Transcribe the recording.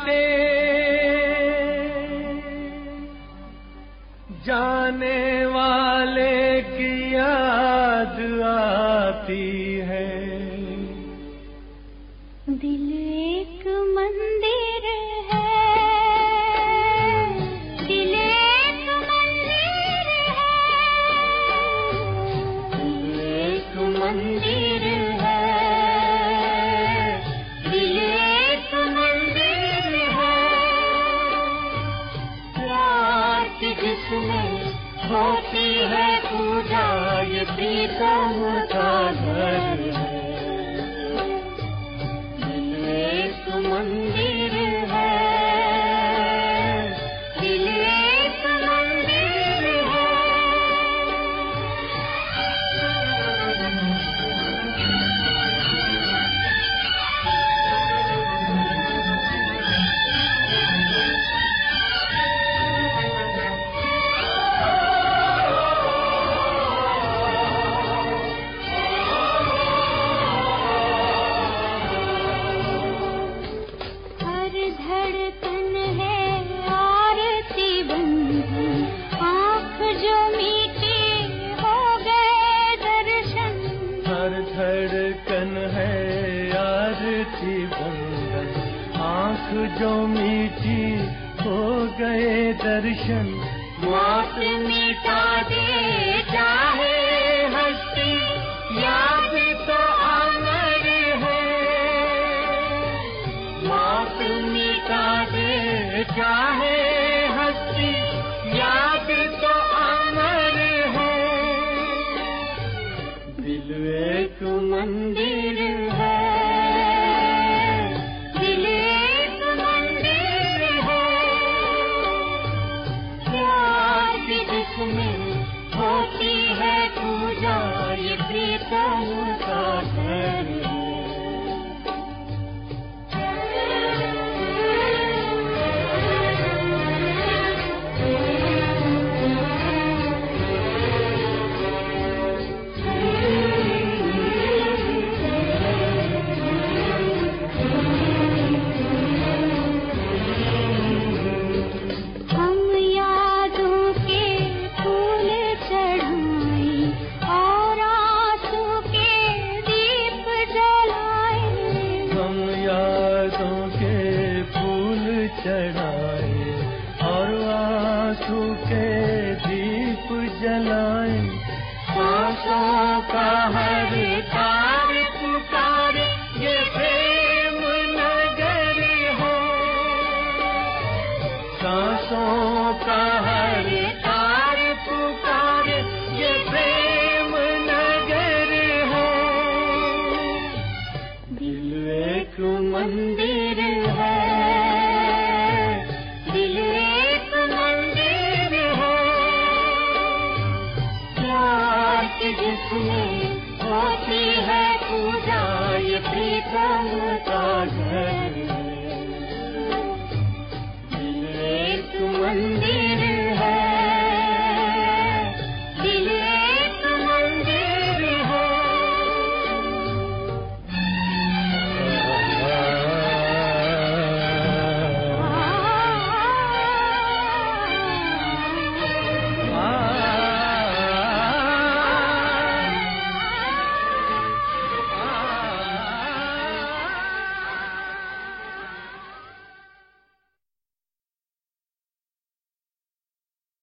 आते जाने वाले की याद आती है। दिल एक मंदिर है, दिल एक मंदिर है, दिल एक मंदिर है, दिल एक मंदिर है। प्यार की जिसमें होती है पूजा, ये प्रीतम का घर है। मंदिर है, दिल एक मंदिर है। धड़कन है आरती बंधन, आँख जो मीठी हो गए दर्शन। हर धड़कन है आरती बंधन, आँख जो मीठी हो गए दर्शन। मौत मिटा दे चाहे हस्ती, याद तो अमर है। मौत मिटा दे चाहे हस्ती, याद तो अमर है। दिल एक मंदिर है, दिल एक मंदिर है। प्यार की जिसमें होती है पूजा, ये प्रीतम का घर है। चढ़ाए और आंसू के दीप जलाए। सांसों का हर तार पुकारे, ये प्रेम नगर है। सांसों का हर तार पुकारे, ये प्रेम नगर है। दिल एक मंदिर है, दिल एक मंदिर है। प्यार की जिसमें होती है पूजा, ये प्रीतम का घर।